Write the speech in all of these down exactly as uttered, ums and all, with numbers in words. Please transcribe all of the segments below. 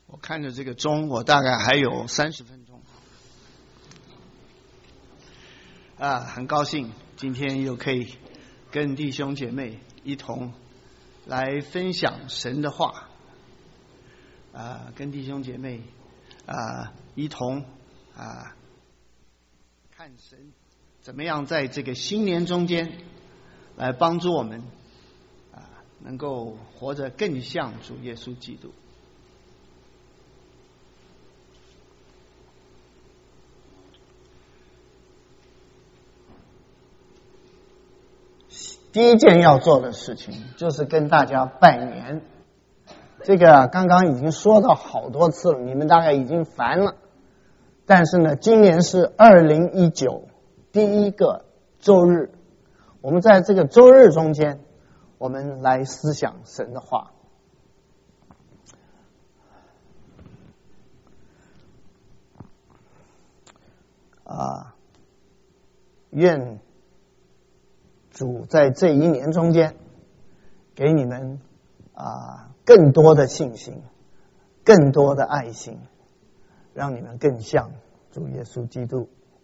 我看着这个钟，我大概还有三十分钟。啊，很高兴今天又可以跟弟兄姐妹一同来分享神的话。啊，跟弟兄姐妹啊一同啊看神怎么样在这个新年中间来帮助我们啊，能够活得更像主耶稣基督。第一件要做的事情就是跟大家拜年。这个刚刚已经说到好多次了，你们大概已经烦了。但是呢，今年是二零一九第一个周日，我们在这个周日中间，我们来思想神的话。啊，愿主在这一年中间给你们啊更多的信心，更多的爱心，让你们更像主耶稣基督。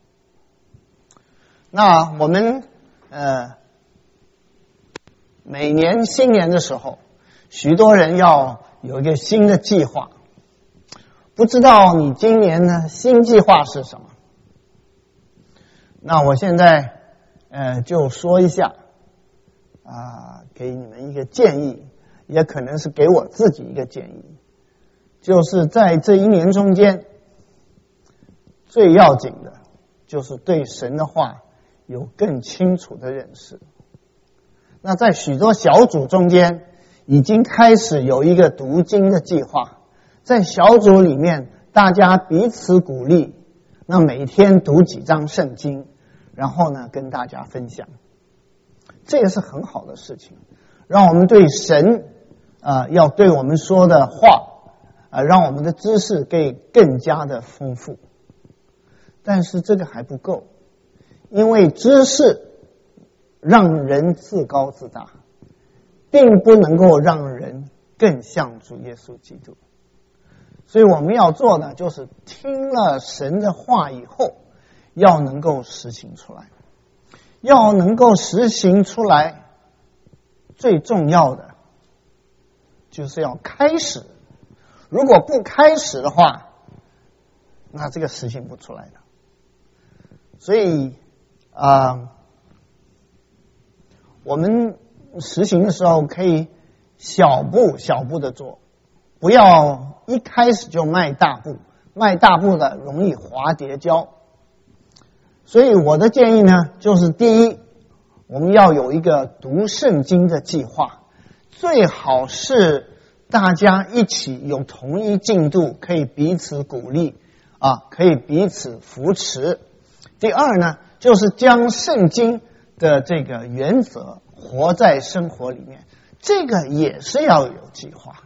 那我们呃每年新年的时候，许多人要有一个新的计划。不知道你今年呢新计划是什么？那我现在呃，就说一下啊，给你们一个建议，也可能是给我自己一个建议，就是在这一年中间，最要紧的就是对神的话有更清楚的认识。那在许多小组中间，已经开始有一个读经的计划，在小组里面，大家彼此鼓励，那每天读几章圣经。然后呢，跟大家分享，这也是很好的事情，让我们对神啊、呃，要对我们说的话啊、呃，让我们的知识可以更加的丰富。但是这个还不够，因为知识让人自高自大，并不能够让人更像主耶稣基督。所以我们要做的就是听了神的话以后，要能够实行出来，要能够实行出来，最重要的就是要开始。如果不开始的话，那这个实行不出来的。所以啊、呃，我们实行的时候可以小步小步的做，不要一开始就迈大步，迈大步的容易滑跌跤。所以我的建议呢，就是第一，我们要有一个读圣经的计划，最好是大家一起有同一进度，可以彼此鼓励啊，可以彼此扶持。第二呢，就是将圣经的这个原则活在生活里面，这个也是要有计划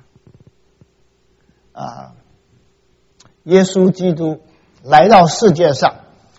啊。耶稣基督来到世界上，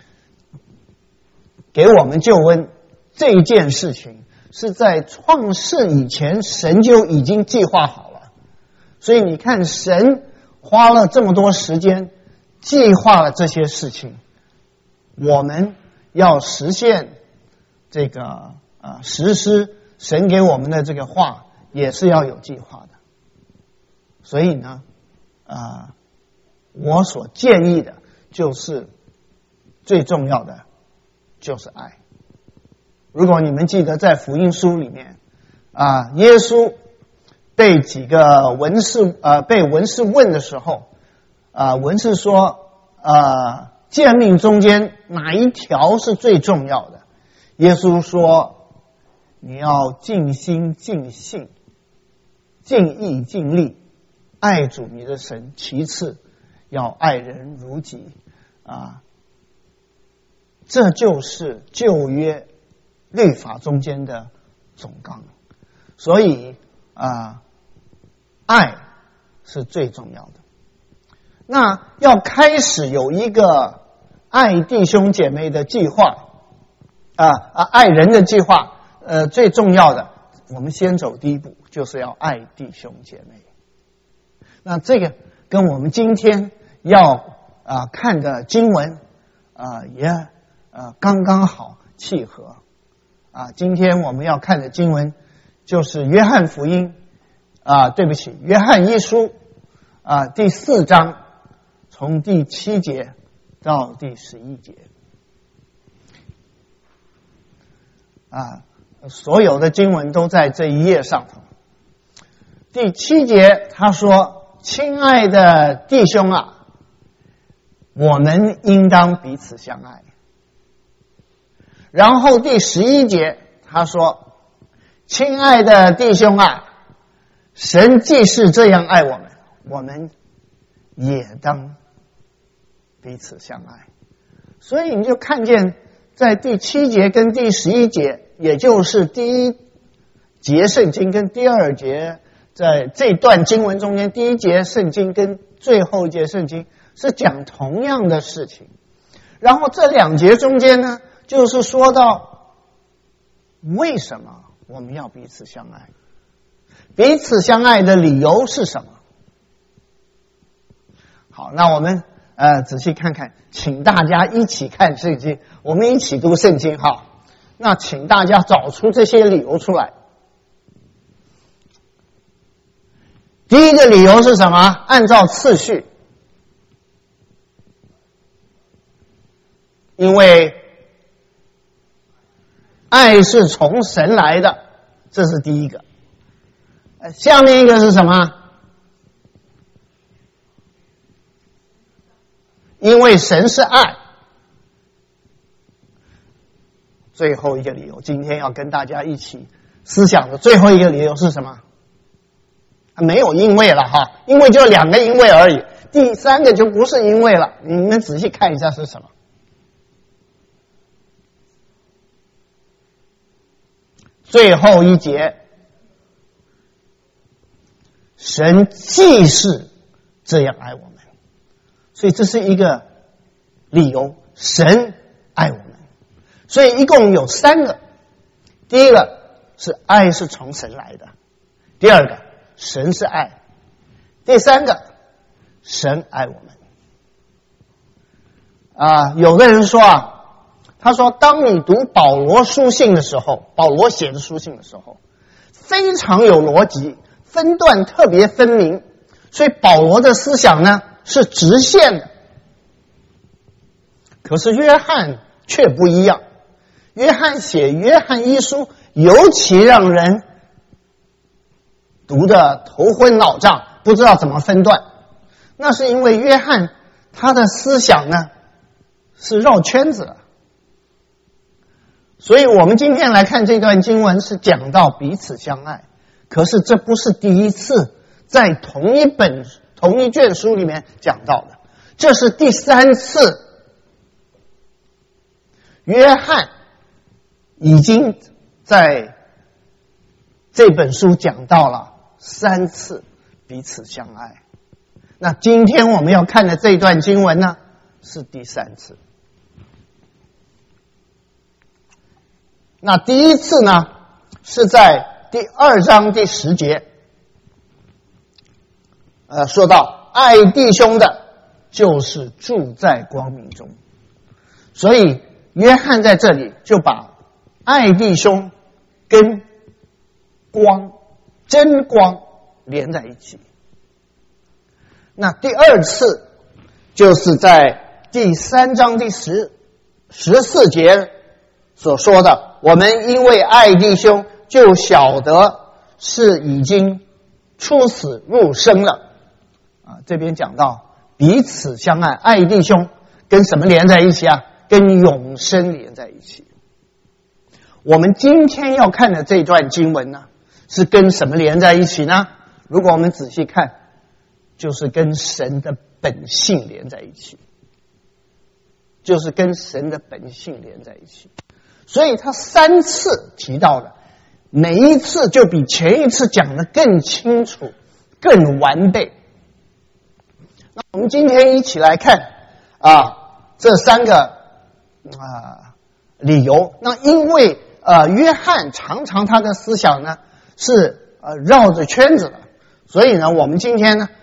给我们救恩这一件事情是在创世以前神就已经计划好了。所以你看，神花了这么多时间计划了这些事情，我们要实现这个啊、呃、实施神给我们的这个话，也是要有计划的。所以呢啊、呃，我所建议的就是最重要的就是爱。如果你们记得在福音书里面啊，耶稣被几个文士呃被文士问的时候啊，文士说啊，诫命中间哪一条是最重要的？耶稣说，你要尽心尽性尽意尽力爱主你的神，其次要爱人如己啊。这就是旧约律法中间的总纲。所以啊，爱是最重要的。那要开始有一个爱弟兄姐妹的计划啊啊，爱人的计划。呃，最重要的，我们先走第一步，就是要爱弟兄姐妹。 那这个跟我们今天要啊看的经文啊也啊刚刚好契合啊。今天我们要看的经文就是约翰福音啊，对不起，约翰一书啊第四章，从第七节到第十一节啊，所有的经文都在这一页上头。第七节他说：“亲爱的弟兄啊，我们应当彼此相爱。”然后第十一节他说：“亲爱的弟兄啊，神既是这样爱我们，我们也当彼此相爱。”所以你就看见在第七节跟第十一节，也就是第一节圣经跟第二节，在这段经文中间，第一节圣经跟最后一节圣经是讲同样的事情。然后这两节中间呢，就是说到为什么我们要彼此相爱，彼此相爱的理由是什么。好，那我们呃仔细看看，请大家一起看圣经，我们一起读圣经哈。那请大家找出这些理由出来。第一个理由是什么？按照次序，因为爱是从神来的，这是第一个。下面一个是什么？因为神是爱。最后一个理由，今天要跟大家一起思想的最后一个理由是什么？没有因为了哈，因为就两个因为而已，第三个就不是因为了。你们仔细看一下是什么？最后一节，神既是这样爱我们，所以这是一个理由，神爱我们。所以一共有三个。第一个是爱是从神来的，第二个神是爱，第三个神爱我们。啊，有的人说啊，他说当你读保罗书信的时候，保罗写的书信的时候非常有逻辑，分段特别分明，所以保罗的思想呢是直线的。可是约翰却不一样，约翰写约翰一书尤其让人读得头昏脑胀，不知道怎么分段。那是因为约翰他的思想呢是绕圈子的。所以我们今天来看这段经文是讲到彼此相爱，可是这不是第一次在同一本同一卷书里面讲到的，这是第三次。约翰已经在这本书讲到了三次彼此相爱，那今天我们要看的这段经文呢是第三次。那第一次呢是在第二章第十节，呃，说到爱弟兄的就是住在光明中，所以约翰在这里就把爱弟兄跟光真光连在一起。那第二次就是在第三章第十十四节所说的，我们因为爱弟兄就晓得是已经出死入生了啊。这边讲到彼此相爱，爱弟兄跟什么连在一起啊？跟永生连在一起。我们今天要看的这段经文呢是跟什么连在一起呢？如果我们仔细看，就是跟神的本性连在一起，就是跟神的本性连在一起。所以他三次提到了，每一次就比前一次讲得更清楚更完备。那我们今天一起来看啊这三个啊理由。那因为呃约翰常常他的思想呢是呃绕着圈子的，所以呢我们今天呢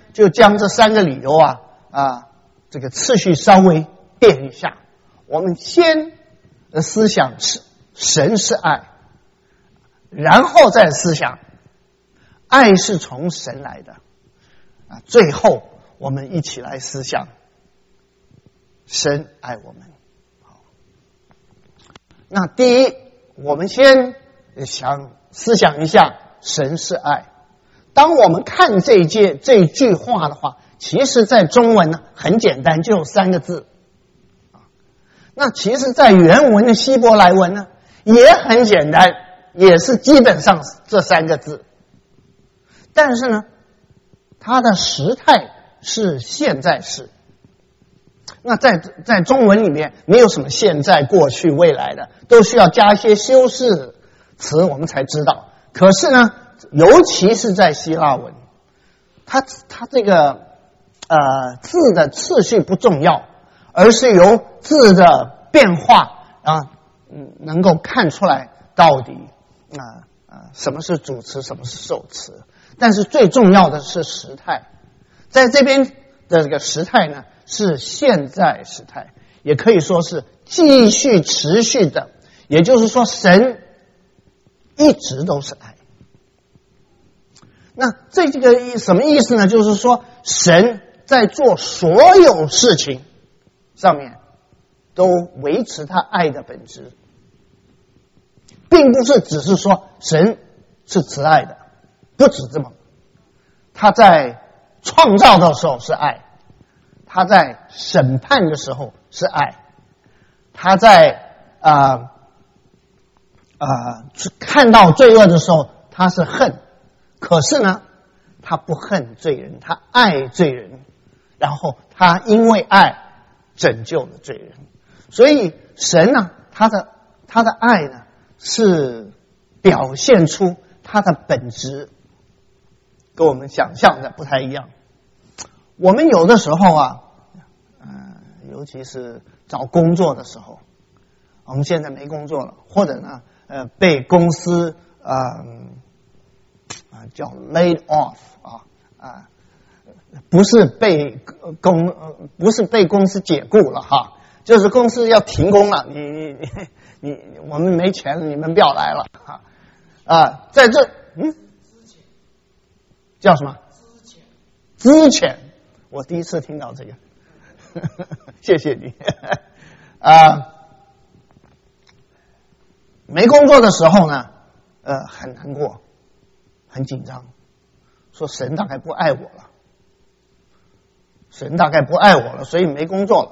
就将这三个理由啊啊这个次序稍微变一下。我们先思想是神是爱，然后再思想爱是从神来的啊，最后我们一起来思想神爱我们。好，那第一，我们先想思想一下神是爱。当我们看这一节这句话的话，其实在中文呢很简单，就有三个字。那其实在原文的希伯来文呢也很简单，也是基本上这三个字。但是呢它的时态是现在式。那在在中文里面没有什么现在、过去、未来的，都需要加一些修饰词我们才知道。可是呢尤其是在希腊文，它它这个呃字的次序不重要，而是由字的变化啊，嗯，能够看出来到底啊啊什么是主词，什么是受词。但是最重要的是时态，在这边的这个时态呢是现在时态，也可以说是继续持续的，也就是说神一直都是爱。那这这个什么意思呢？就是说神在做所有事情上面都维持他爱的本质，并不是只是说神是慈爱的，不止这么。他在创造的时候是爱，他在审判的时候是爱，他在啊啊、呃呃、看到罪恶的时候他是恨。可是呢他不恨罪人，他爱罪人，然后他因为爱拯救了罪人。所以神呢他的他的爱呢是表现出他的本质，跟我们想象的不太一样。我们有的时候啊呃尤其是找工作的时候，我们现在没工作了，或者呢呃被公司呃啊，叫 laid off 啊啊，不是被公不是被公司解雇了哈，就是公司要停工了，你你你你我们没钱了，你们不要来了哈啊，在这嗯，叫什么？资遣，我第一次听到这个，谢谢你啊。没工作的时候呢，呃，很难过。很紧张，说神大概不爱我了，神大概不爱我了，所以没工作了。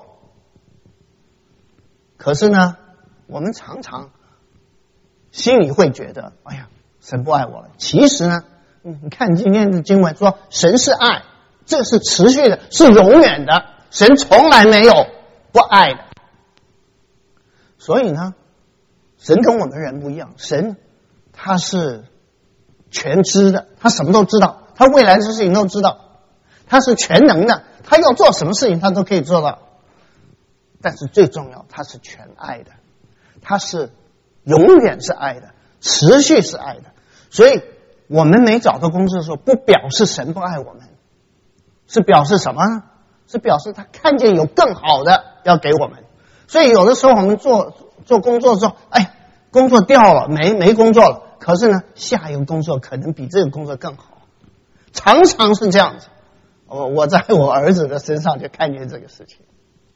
可是呢我们常常心里会觉得哎呀神不爱我了。其实呢你看今天的经文说神是爱，这是持续的，是永远的，神从来没有不爱的。所以呢神跟我们人不一样，神他是全知的，他什么都知道，他未来的事情都知道，他是全能的，他要做什么事情他都可以做到。但是最重要，他是全爱的，他是永远是爱的，持续是爱的。所以我们没找到工作的时候，不表示神不爱我们，是表示什么呢？是表示他看见有更好的要给我们。所以有的时候我们做做工作的时候，哎，工作掉了，没没工作了，可是呢下一个工作可能比这个工作更好，常常是这样子。我我在我儿子的身上就看见这个事情。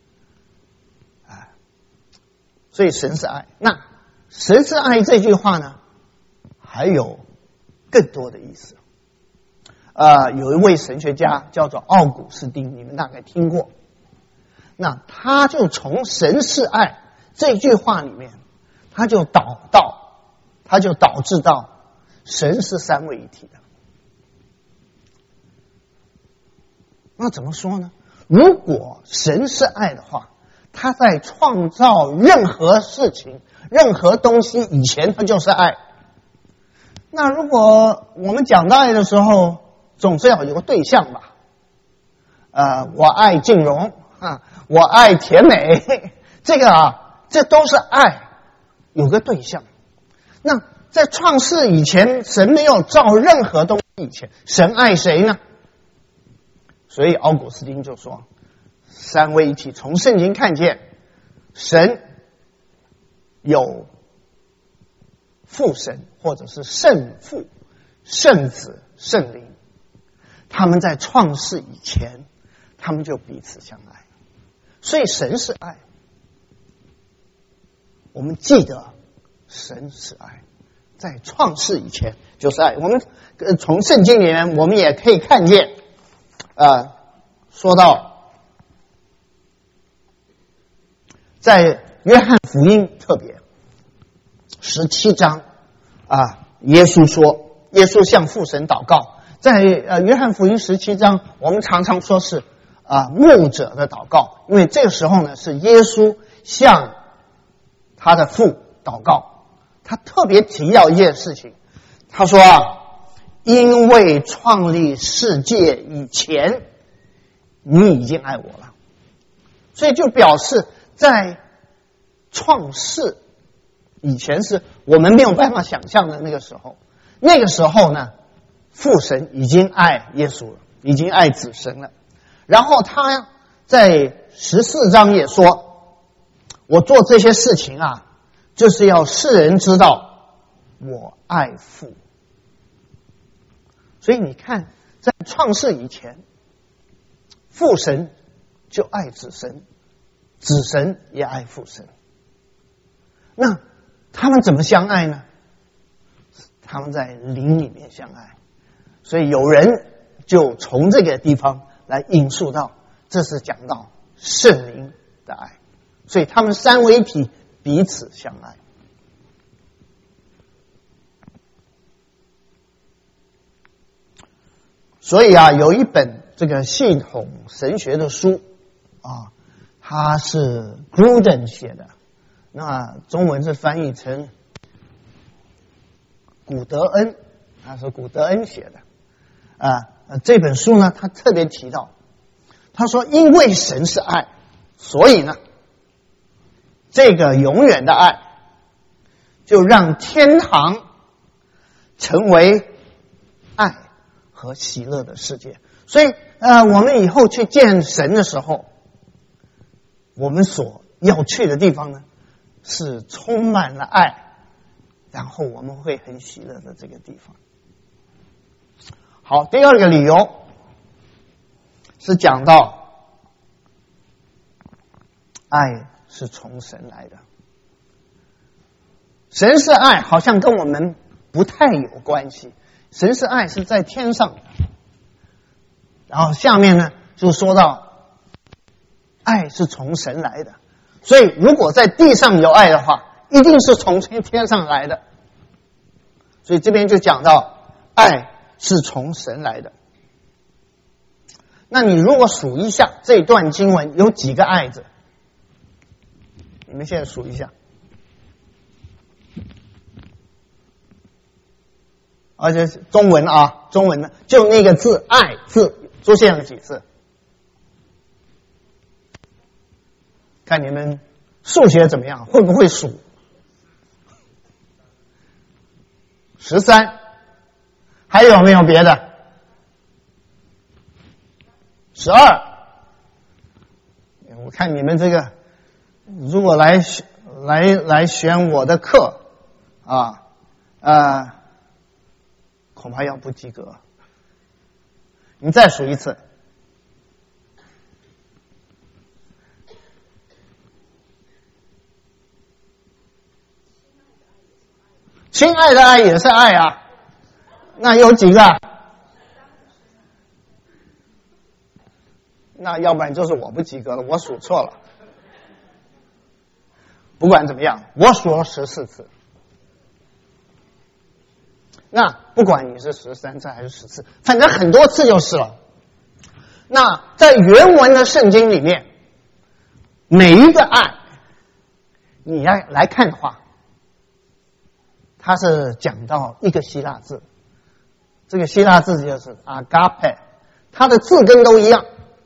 所以神是爱。那神是爱这句话呢还有更多的意思。呃，有一位神学家叫做奥古斯丁，你们大概听过。那他就从神是爱这句话里面，他就导到他就导致到神是三位一体的。那怎么说呢？如果神是爱的话，他在创造任何事情任何东西以前他就是爱。那如果我们讲到爱的时候总是要有个对象吧。呃，我爱静蓉啊，我爱甜美，这个啊这都是爱，有个对象。那在创世以前，神没有造任何东西以前，神爱谁呢？ 所以奥古斯丁就说，三位一体，从圣经看见神有父神，或者是圣父、圣子、圣灵，他们在创世以前，他们就彼此相爱。所以神是爱，我们记得神是爱，在创世以前就是爱。我们呃从圣经里面，我们也可以看见，呃，说到在约翰福音特别十七章啊，耶稣说，耶稣向父神祷告，在呃约翰福音十七章，我们常常说是啊牧者的祷告，因为这个时候呢是耶稣向他的父祷告，他特别提到一件事情，他说啊，因为创立世界以前，你已经爱我了，所以就表示在创世以前是我们没有办法想象的那个时候，那个时候呢，父神已经爱耶稣了，已经爱子神了。然后他在十四章也说，我做这些事情啊，就是要世人知道我爱父。所以你看，在创世以前，父神就爱子神，子神也爱父神。那他们怎么相爱呢？他们在灵里面相爱。所以有人就从这个地方来引述到，这是讲到圣灵的爱。所以他们三位一体，彼此相爱。所以啊，有一本这个系统神学的书啊，它是 Gruden 写的，那中文是翻译成古德恩，他是古德恩写的啊。这本书呢，他特别提到，他说因为神是爱，所以呢，这个永远的爱就让天堂成为爱和喜乐的世界。所以呃，我们以后去见神的时候，我们所要去的地方呢，是充满了爱，然后我们会很喜乐的这个地方。好，第二个理由是讲到爱是从神来的。神是爱，好像跟我们不太有关系。神是爱是在天上的。然后下面呢就说到爱是从神来的，所以如果在地上有爱的话，一定是从天上来的。所以这边就讲到爱是从神来的。那你如果数一下这段经文有几个爱字，你们现在数一下。而且中文啊，中文呢，就那个字爱字出现了几次？看你们数学怎么样，会不会数？十三，还有没有别的？十二。我看你们这个，如果来来来选我的课啊，呃，恐怕要不及格。你再数一次。亲爱的爱也是爱啊，那有几个？那要不然就是我不及格了，我数错了。不管怎么样，我数了十四次。那不管你是十三次还是十次，反正很多次就是了。那在原文的圣经里面，每一个爱，你来来看的话，它是讲到一个希腊字，这个希腊字就是 agape， 它的字根都一样，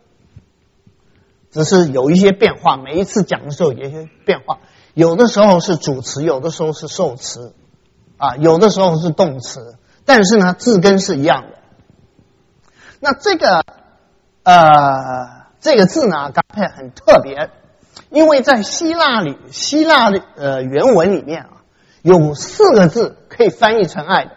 只是有一些变化，每一次讲的时候有一些变化，有的时候是主词，有的时候是受词啊，有的时候是动词，但是呢字根是一样的。那这个呃，这个字呢，阿嘎佩很特别，因为在希腊里，希腊的呃原文里面啊，有四个字可以翻译成爱的。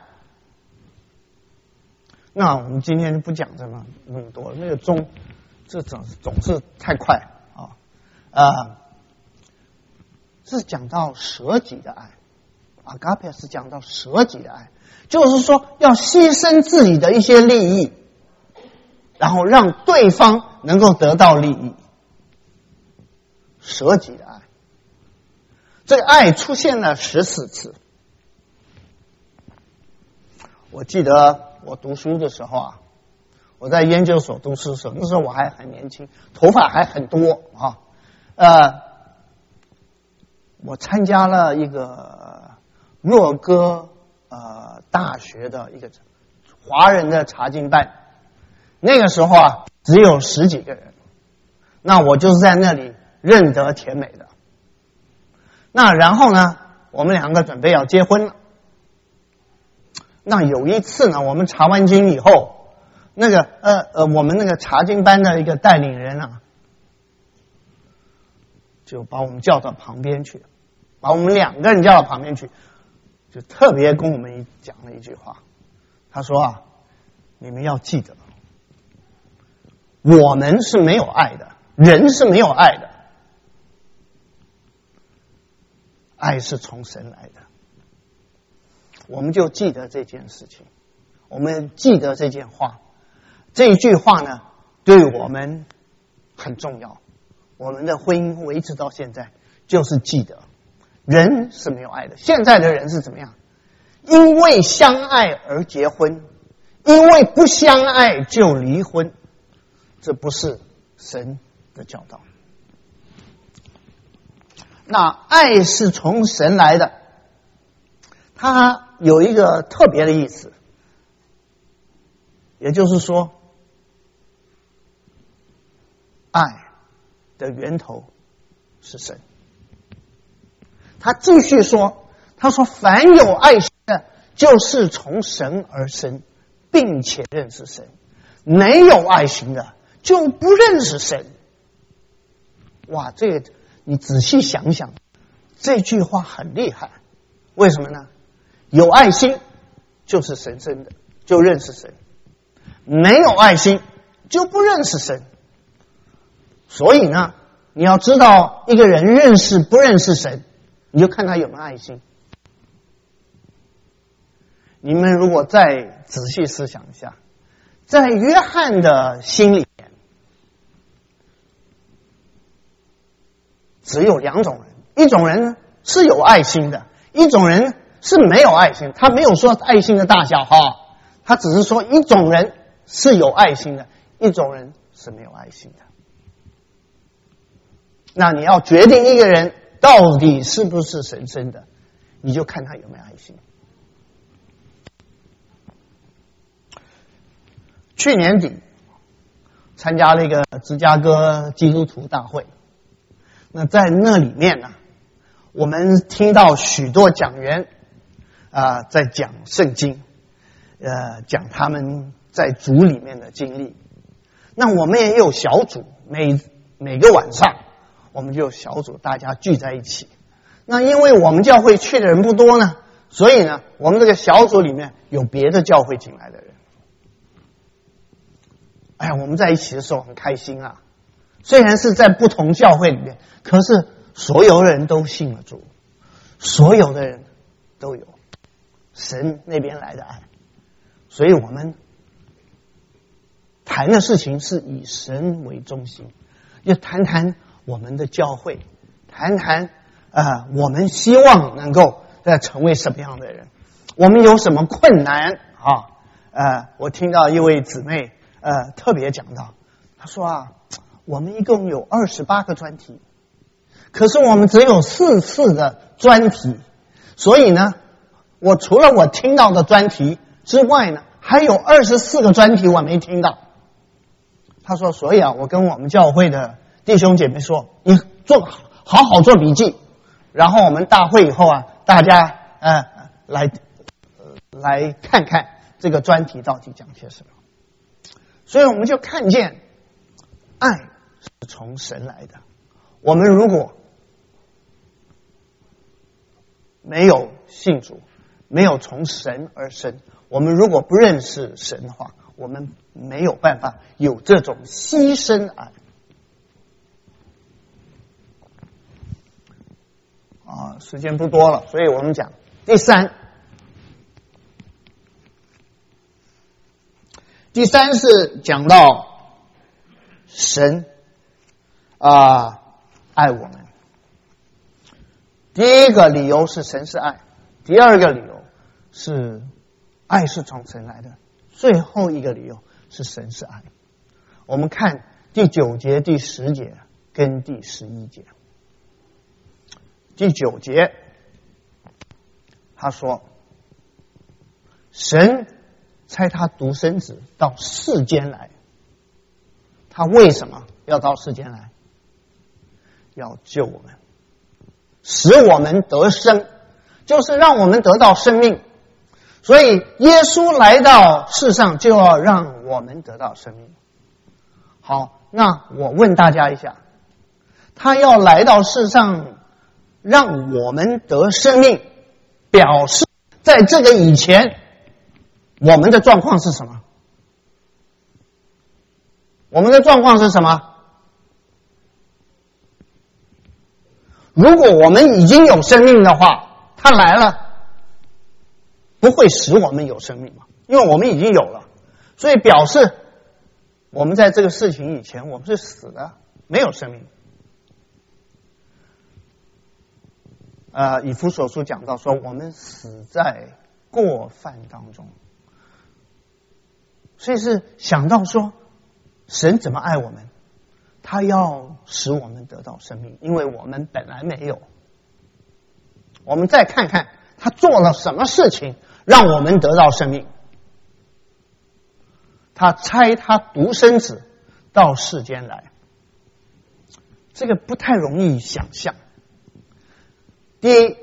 那我们今天不讲这么那么多了，那个中，这总总是太快啊，呃，是讲到舍己的爱，阿嘎佩是讲到舍己的爱，就是说要牺牲自己的一些利益，然后让对方能够得到利益，舍己的爱。这个爱出现了十四次。我记得我读书的时候啊，我在研究所读书的时候，那时候我还很年轻，头发还很多啊。呃，我参加了一个若戈呃大学的一个华人的查经班，那个时候啊只有十几个人，那我就是在那里认得甜美的。那然后呢，我们两个准备要结婚了。那有一次呢，我们查完经以后，那个呃呃，我们那个查经班的一个带领人啊，就把我们叫到旁边去，把我们两个人叫到旁边去，就特别跟我们讲了一句话。他说啊，你们要记得，我们是没有爱的，人是没有爱的，爱是从神来的。我们就记得这件事情，我们记得这件话，这一句话呢，对我们很重要。我们的婚姻维持到现在，就是记得人是没有爱的。现在的人是怎么样？因为相爱而结婚，因为不相爱就离婚，这不是神的教导。那爱是从神来的，它有一个特别的意思，也就是说，爱的源头是神。他继续说，他说凡有爱心的，就是从神而生，并且认识神；没有爱心的，就不认识神。哇，这个你仔细想想，这句话很厉害。为什么呢？有爱心就是神圣的，就认识神；没有爱心就不认识神。所以呢，你要知道一个人认识不认识神，你就看他有没有爱心。你们如果再仔细思想一下，在约翰的心里面只有两种人，一种人呢是有爱心的，一种人是没有爱心。他没有说爱心的大小哈，他只是说一种人是有爱心的，一种人是没有爱心的。那你要决定一个人到底是不是神圣的，你就看他有没有爱心。去年底参加了一个芝加哥基督徒大会，那在那里面呢，我们听到许多讲员啊、呃、在讲圣经，呃讲他们在主里面的经历。那我们也有小组，每每个晚上我们就有小组，大家聚在一起。那因为我们教会去的人不多呢，所以呢，我们这个小组里面有别的教会进来的人。哎呀，我们在一起的时候很开心啊！虽然是在不同教会里面，可是所有人都信了主，所有的人都有神那边来的爱，所以我们谈的事情是以神为中心，就谈谈我们的教会，谈谈啊、呃，我们希望能够呃成为什么样的人，我们有什么困难啊？呃，我听到一位姊妹呃特别讲到，她说啊，我们一共有二十八个专题，可是我们只有四次的专题，所以呢，我除了我听到的专题之外呢，还有二十四个专题我没听到。他说，所以啊，我跟我们教会的弟兄姐妹说，你做好好做笔记，然后我们大会以后啊，大家呃来、呃、来看看这个专题到底讲些什么。所以我们就看见爱是从神来的。我们如果没有信主，没有从神而生，我们如果不认识神的话，我们没有办法有这种牺牲爱。啊，时间不多了，所以我们讲第三。第三是讲到神啊、呃、爱我们。第一个理由是神是爱，第二个理由是爱是从神来的，最后一个理由是神是爱。我们看第九节、第十节跟第十一节。第九节他说，神差他独生子到世间来，他为什么要到世间来？要救我们，使我们得生，就是让我们得到生命。所以耶稣来到世上就要让我们得到生命。好，那我问大家一下，他要来到世上让我们得生命，表示在这个以前我们的状况是什么？我们的状况是什么？如果我们已经有生命的话，他来了不会使我们有生命嘛？因为我们已经有了，所以表示我们在这个事情以前我们是死的，没有生命。呃，以弗所书讲到说，我们死在过犯当中，所以是想到说，神怎么爱我们？他要使我们得到生命，因为我们本来没有。我们再看看他做了什么事情让我们得到生命。他差他独生子到世间来，这个不太容易想象。第一，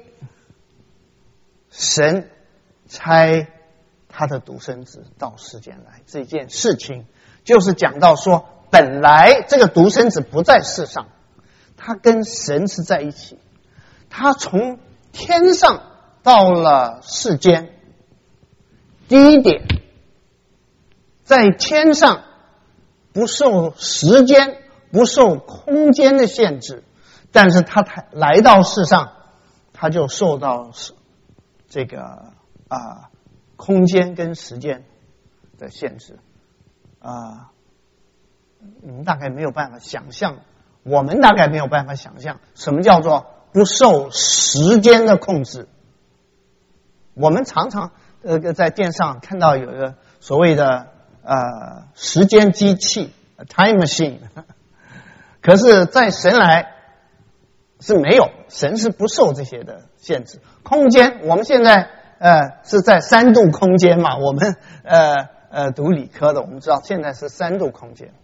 神差他的独生子到世间来，这件事情就是讲到说，本来这个独生子不在世上，他跟神是在一起，他从天上到了世间。第一点，在天上不受时间不受空间的限制，但是他来到世上他就受到这个啊、呃、空间跟时间的限制啊、呃，你们大概没有办法想象，我们大概没有办法想象什么叫做不受时间的控制。我们常常呃在电视上看到有一个所谓的呃时间机器 time machine， 可是在神来是没有，神是不受这些的限制。空间，我们现在呃是在三度空间嘛，我们呃呃读理科的，我们知道现在是三度空间。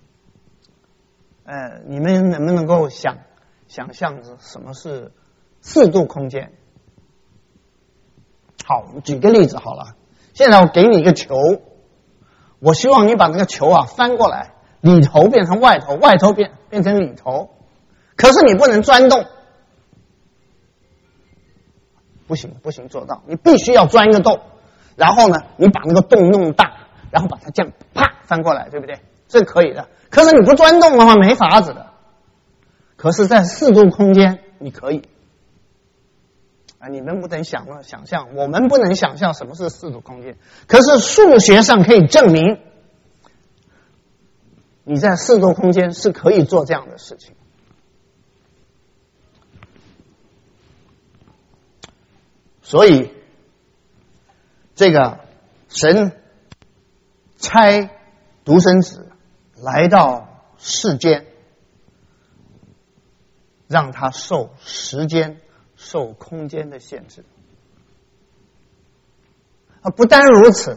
呃，你们能不能够想想象什么是四度空间？好，我们举个例子好了。现在我给你一个球，我希望你把那个球啊翻过来，里头变成外头，外头变变成里头。可是你不能钻洞，不行不行做到，你必须要钻一个洞，然后呢，你把那个洞弄大，然后把它这样啪翻过来，对不对？这可以的。可是你不钻洞的话，没法子的。可是，在四度空间，你可以啊！你们不能想了想象，我们不能想象什么是四度空间。可是数学上可以证明，你在四度空间是可以做这样的事情。所以，这个神差独生子来到世间，让他受时间、受空间的限制。啊，不单如此，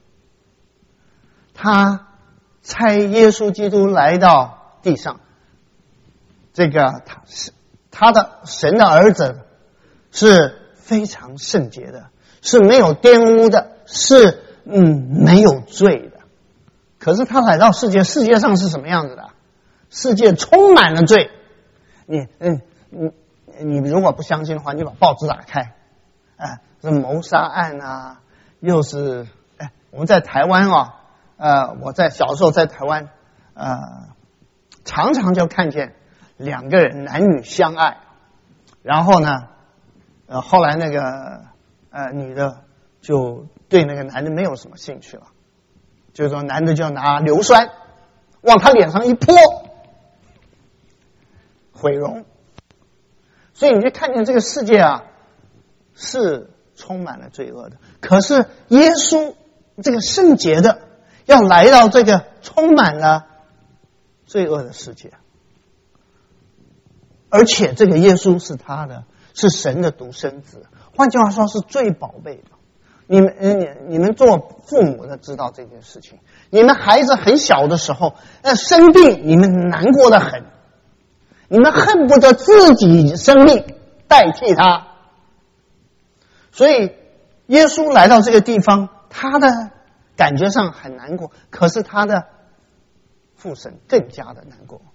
他差耶稣基督来到地上，这个他是他的神的儿子，是非常圣洁的，是没有玷污的，是嗯没有罪的。可是他来到世界，世界上是什么样子的？ 世界充满了罪。你嗯你你如果不相信的话，你把报纸打开，啊，这谋杀案啊，又是哎，我们在台湾啊，呃，我在小时候在台湾，呃，常常就看见两个人男女相爱，然后呢，呃，后来那个呃女的就对那个男的没有什么兴趣了，就是说男的就拿硫酸往他脸上一泼，毁容。所以你就看见这个世界啊，是充满了罪恶的。可是耶稣这个圣洁的要来到这个充满了罪恶的世界，而且这个耶稣是他的，是神的独生子，换句话说是最宝贝的。你们你你们做父母的知道这件事情。你们孩子很小的时候，那生病你们难过得很，你们恨不得自己生命代替他。所以耶稣来到这个地方，他的感觉上很难过，可是他的父神更加的难过。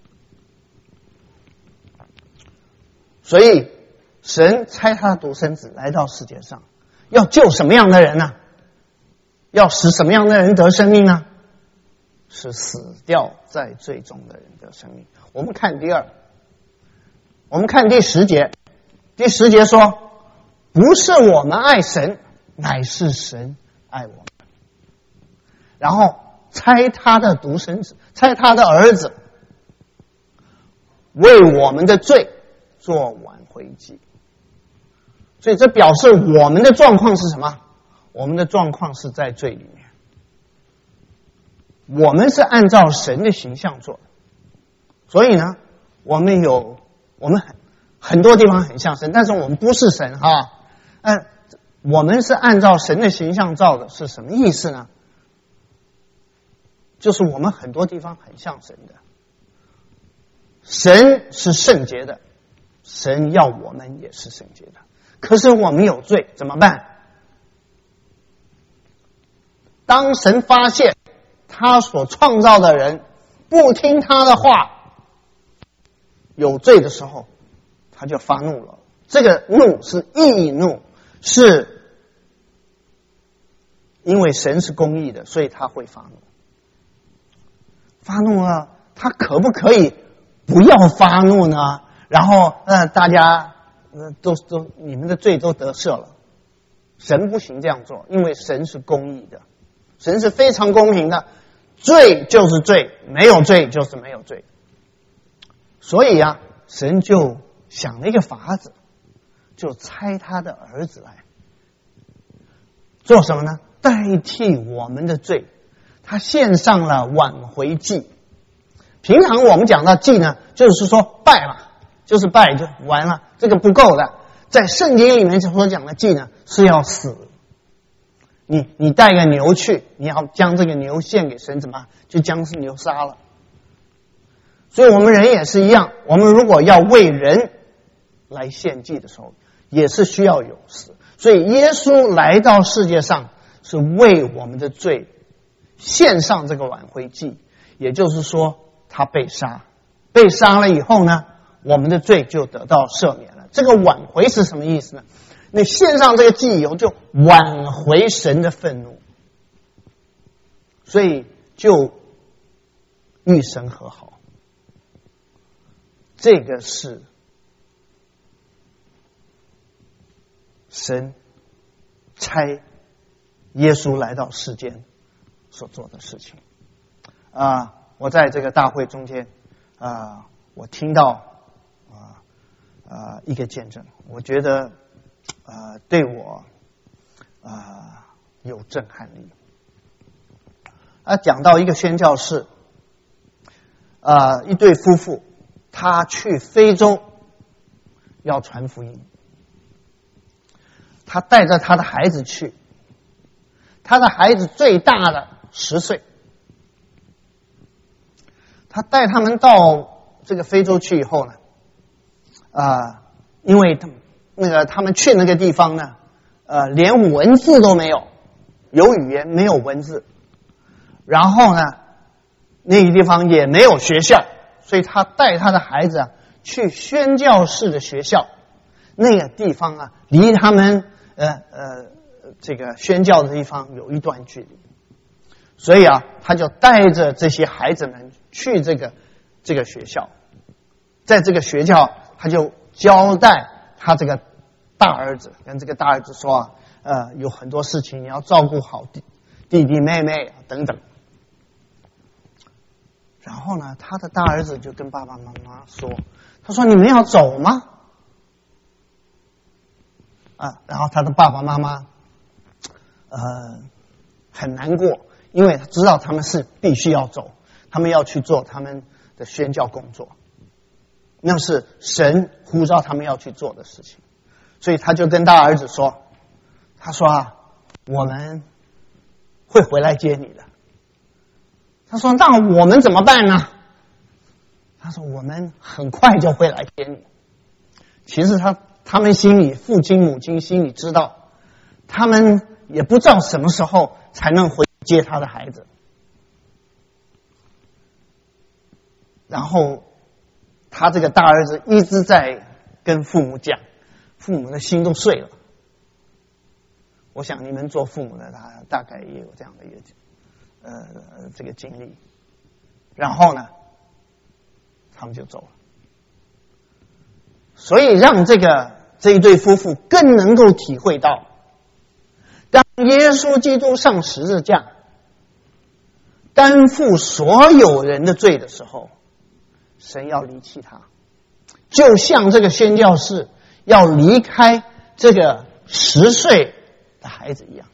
所以神差他的独生子来到世界上，要救什么样的人呢？要使什么样的人得生命呢？是死掉在罪中的人得生命。我们看第二，我们看第十节。第十节说，不是我们爱神，乃是神爱我们。然后差他的独生子，差他的儿子，为我们的罪做挽回祭。所以这表示我们的状况是什么？我们的状况是在罪里面。我们是按照神的形象做的，所以呢，我们有我们很很多地方很像神，但是我们不是神哈。嗯，我们是按照神的形象造的，是什么意思呢？就是我们很多地方很像神的。神是圣洁的，神要我们也是圣洁的。可是我们有罪，怎么办？当神发现他所创造的人不听他的话，有罪的时候，他就发怒了。这个怒是义怒，是因为神是公义的，所以他会发怒。发怒了，他可不可以不要发怒呢？然后呃，大家呃都都你们的罪都得赦了。神不行这样做，因为神是公义的，神是非常公平的，罪就是罪，没有罪就是没有罪。所以啊，神就想了一个法子，就差他的儿子来做什么呢？代替我们的罪，他献上了挽回祭。平常我们讲到祭呢，就是说拜嘛，就是拜就完了，这个不够的。在圣经里面所讲的祭呢，是要死。你你带个牛去，你要将这个牛献给神，怎么就将是牛杀了？所以我们人也是一样，我们如果要为人来献祭的时候，也是需要有死。所以耶稣来到世界上，是为我们的罪献上这个挽回祭，也就是说他被杀，被杀了以后呢，我们的罪就得到赦免了。这个挽回是什么意思呢？你献上这个祭以后，就挽回神的愤怒，所以就与神和好。这个是神差耶稣来到世间所做的事情。啊，我在这个大会中间啊，我听到啊啊一个见证，我觉得啊对我啊有震撼力。啊，讲到一个宣教士，啊一对夫妇，他去非洲要传福音，他带着他的孩子去，他的孩子最大的十岁。他带他们到这个非洲去以后呢，啊、呃，因为他那个他们去那个地方呢，呃，连文字都没有，有语言没有文字，然后呢，那个地方也没有学校， 所以他带他的孩子啊去宣教士的学校，那个地方啊离他们呃呃这个宣教的地方有一段距离，所以啊他就带着这些孩子们去这个这个学校，在这个学校他就交代他这个大儿子，跟这个大儿子说啊，呃有很多事情你要照顾好弟弟弟妹妹等等。然后呢，他的大儿子就跟爸爸妈妈说，他说你们要走吗？啊，然后他的爸爸妈妈呃很难过，因为他知道他们是必须要走，他们要去做他们的宣教工作，那是神呼召他们要去做的事情。所以他就跟大儿子说，他说啊，我们会回来接你的。他说那我们怎么办呢？他说我们很快就会来接你。其实他他们心里，父亲母亲心里知道，他们也不知道什么时候才能回接他的孩子。然后他这个大儿子一直在跟父母讲，父母的心都碎了。我想你们做父母的他大概也有这样的一个呃这个经历。然后呢他们就走了。所以让这个这一对夫妇更能够体会到，当耶稣基督上十字架担负所有人的罪的时候，神要离弃他，就像这个宣教士要离开这个十岁的孩子一样。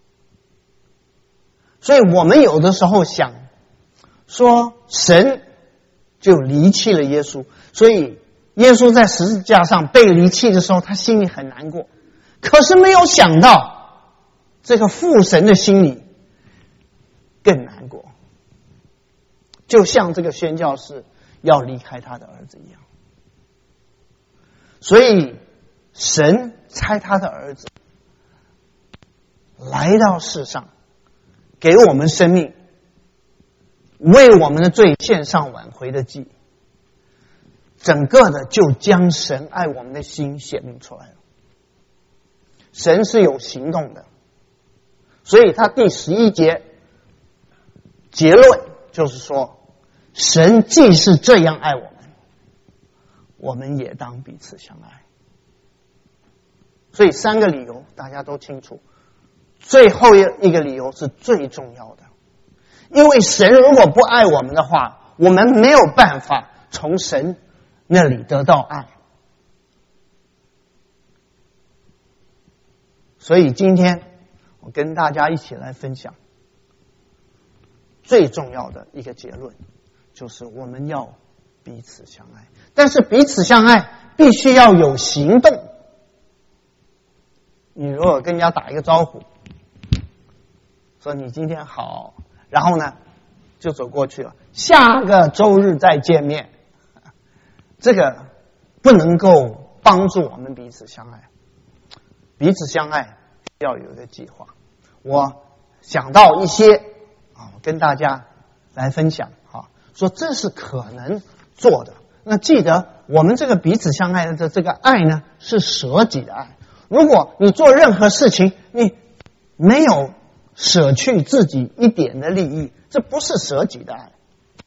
所以我们有的时候想说神就离弃了耶稣，所以耶稣在十字架上被离弃的时候他心里很难过，可是没有想到这个父神的心里更难过，就像这个宣教士要离开他的儿子一样。所以神差他的儿子来到世上，给我们生命，为我们的罪献上挽回的祭，整个的就将神爱我们的心显明出来了。神是有行动的，所以他第十一节结论就是说，神既是这样爱我们，我们也当彼此相爱。所以三个理由大家都清楚，最后一个理由是最重要的，因为神如果不爱我们的话，我们没有办法从神那里得到爱。所以今天我跟大家一起来分享最重要的一个结论，就是我们要彼此相爱。但是彼此相爱必须要有行动。你如果跟人家打一个招呼，说你今天好，然后呢就走过去了，下个周日再见面，这个不能够帮助我们彼此相爱。彼此相爱要有一个计划。我想到一些啊，跟大家来分享啊，说这是可能做的。那记得我们这个彼此相爱的这个爱呢，是舍己的爱。如果你做任何事情，你没有舍去自己一点的利益，这不是舍己的爱。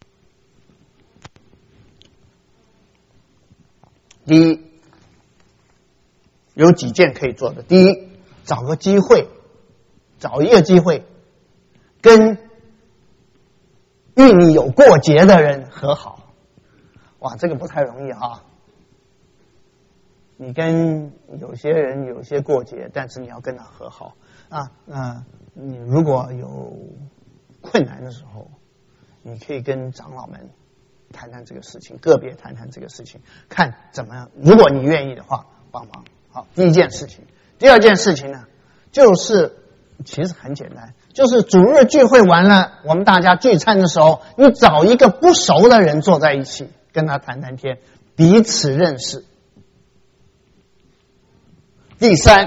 第一，有几件可以做的。第一，找个机会，找一个机会，跟与你有过节的人和好。哇，这个不太容易哈。你跟有些人有些过节，但是你要跟他和好啊。那你如果有困难的时候，你可以跟长老们谈谈这个事情，个别谈谈这个事情，看怎么样。如果你愿意的话，帮忙。好，第一件事情。第二件事情呢，就是其实很简单，就是主日聚会完了，我们大家聚餐的时候，你找一个不熟的人坐在一起，跟他谈谈天，彼此认识。第三，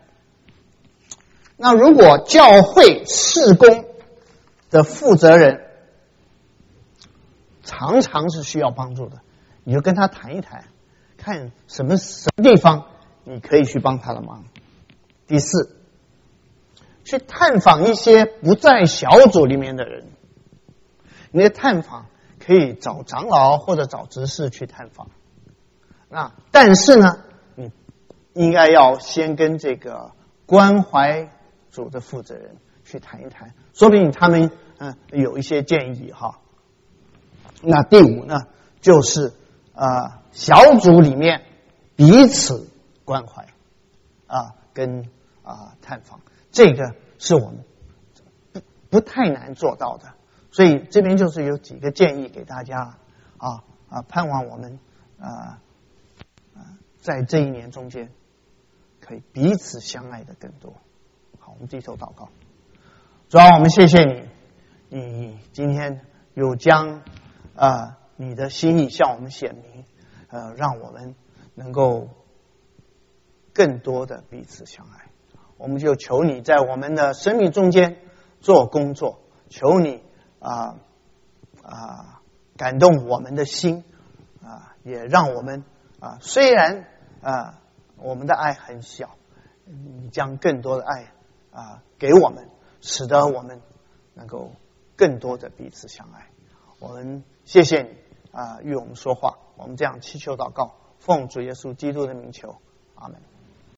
那如果教会事工的负责人常常是需要帮助的，你就跟他谈一谈，看什么什么地方你可以去帮他的忙。第四，去探访一些不在小组里面的人。你的探访可以找长老或者找执事去探访，那但是呢，你应该要先跟这个关怀组的负责人去谈一谈，说不定他们嗯有一些建议哈。那第五呢，就是呃小组里面彼此关怀啊，跟啊探访，这个是我们不不太难做到的。所以这边就是有几个建议给大家啊啊，盼望我们啊啊在这一年中间可以彼此相爱的更多。好，我们低头祷告。主啊，我们谢谢你，你今天有将啊你的心意向我们显明，呃，让我们能够更多的彼此相爱。我们就求你在我们的生命中间做工作，求你啊啊感动我们的心啊，也让我们啊虽然啊我们的爱很小，你将更多的爱啊给我们，使得我们能够更多的彼此相爱。我们谢谢你啊与我们说话，我们这样祈求祷告，奉主耶稣基督的名求，阿们。